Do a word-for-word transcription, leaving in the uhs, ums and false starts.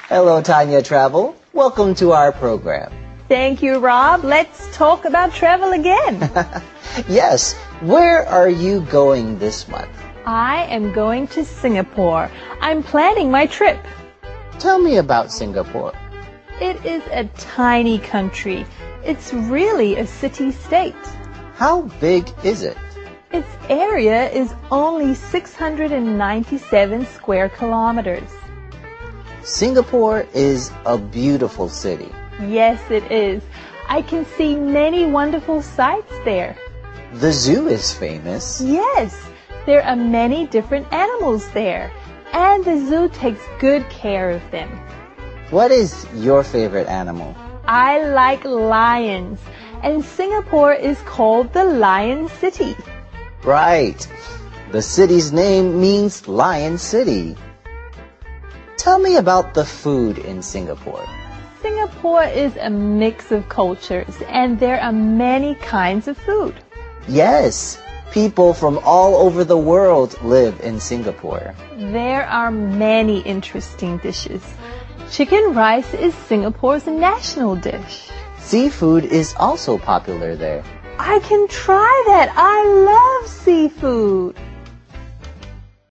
Hello, Tanya Travel. Welcome to our program. Thank you, Rob. Let's talk about travel again. Yes. Where are you going this month? I am going to Singapore. I'm planning my trip. Tell me about Singapore. It is a tiny country. It's really a city-state. How big is it? Its area is only six hundred ninety-seven square kilometers. Singapore is a beautiful city. Yes, it is. I can see many wonderful sights there. The zoo is famous. Yes, there are many different animals there, and the zoo takes good care of them. What is your favorite animal? I like lions, and Singapore is called the Lion City. Right. The city's name means Lion City. Tell me about the food in Singapore. Singapore is a mix of cultures, and there are many kinds of food. Yes, people from all over the world live in Singapore. There are many interesting dishes. Chicken rice is Singapore's national dish. Seafood is also popular there. I can try that. I love seafood.